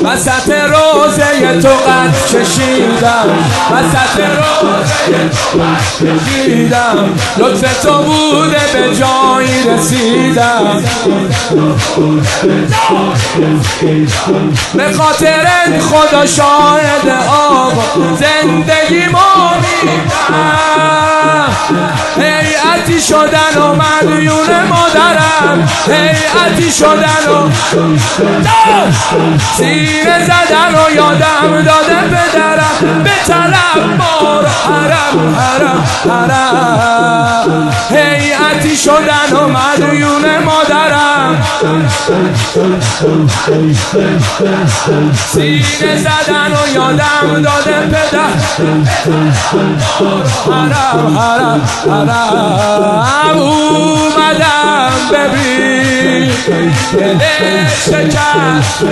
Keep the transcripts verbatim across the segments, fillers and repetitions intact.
وسط روزه تو قد کشیدم، وسط روزه تو قد کشیدم، لطف تو بوده به جایی رسیدم، به خاطر خدا شاهد آقا زندگی ما میدم، هیئتی شدن و مدیون مادرم، هیئتی شدن و سینه زدن و یادم داده پدرم، به طلب مار حرم حرم حرم، هیئتی شدن و مدیون مادرم، سینه زدن و یادم داده پدر، حرم حرم حرم. اومدم ببین دل شکست،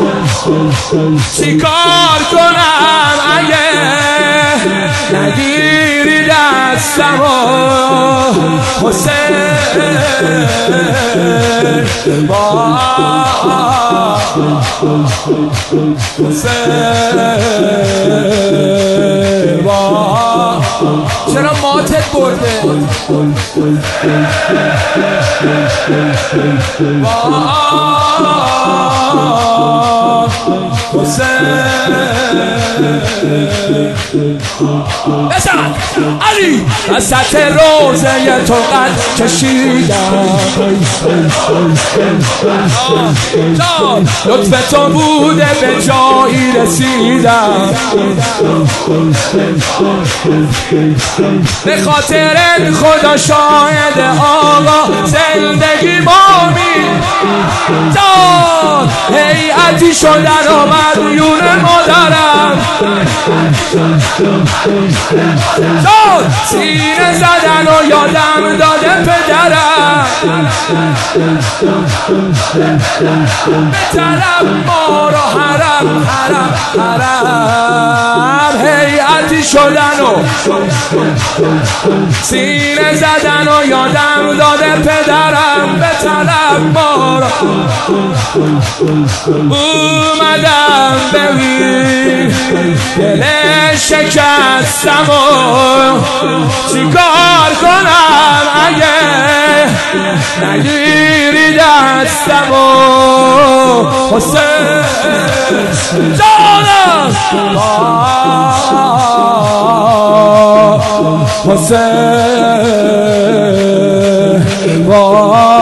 چی کار کنم اگه نگیری دستمو حسین با حسین با چرا ماتت برده با بزن علی وسط روزه تو قد کشیدم، لطف تو بوده به جایی رسیدم، به خاطر خدا شاهد آقا زندگی ما میداد، هیئتی شدن و مدیون مادرم، سینه زدن و یادم داده پدرم، به طلب ما رو حرم حرم حرم، هیئتی شدن و سینه زدن و یادم داده پدرم، به طلب ما رو اومدم ببین دل شکستم و چی کار کنم اگه نگیری دستم و حسین جانم حسین